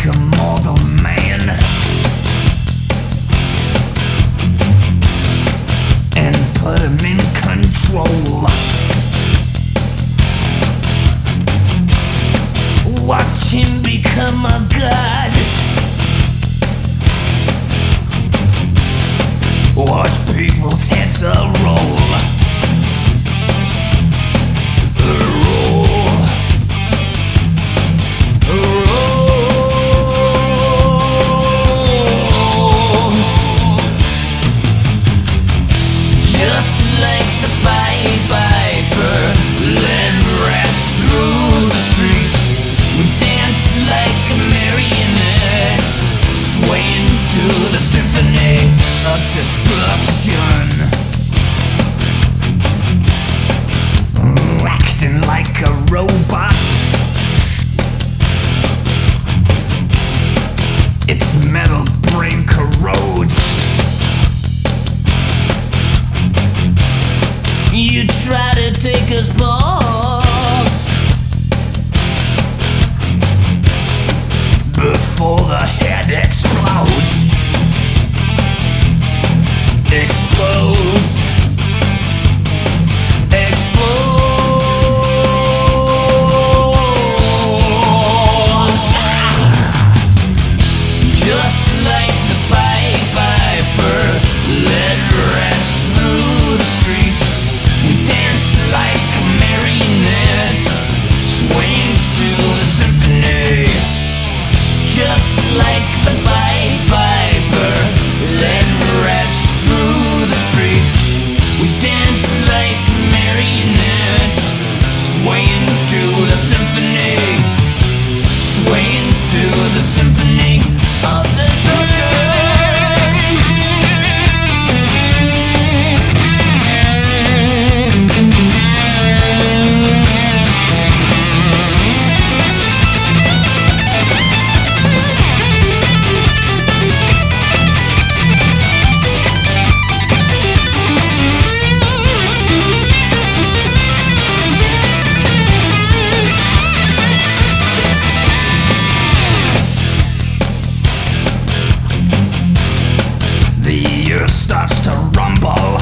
make a mortal man and put him in control. Watch him become a god. Watch people's heads roll. Destruction, acting like a robot. Its metal brain corrodes. You try to take his balls before the head explodes. Explodes. Explodes. Just like the Pied Piper led rats through the streets. We dance like marionettes, swing to the symphony. Just like the Pied Piper led rats through the streets. We dance like marionettes, swaying to the symphony, swaying to the symphony of destruction. The earth starts to rumble.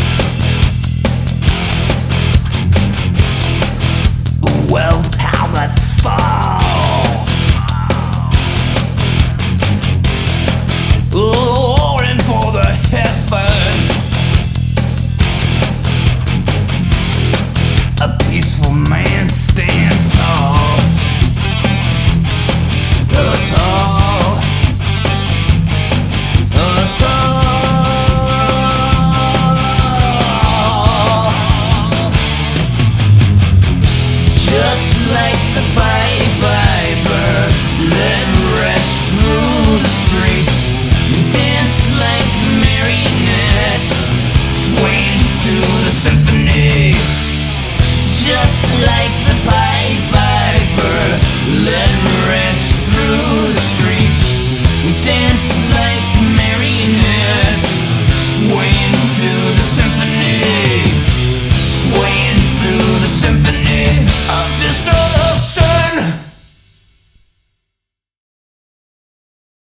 World powers fall. Roaring for the heavens. A peaceful man stands tall. Tall. Just like the Pied Piper led rats through the streets. We dance like marionettes, swaying to the symphony. Just like the Pied Piper led rats through the streets. We dance like marionettes, swaying to the symphony, swaying to the symphony of destruction.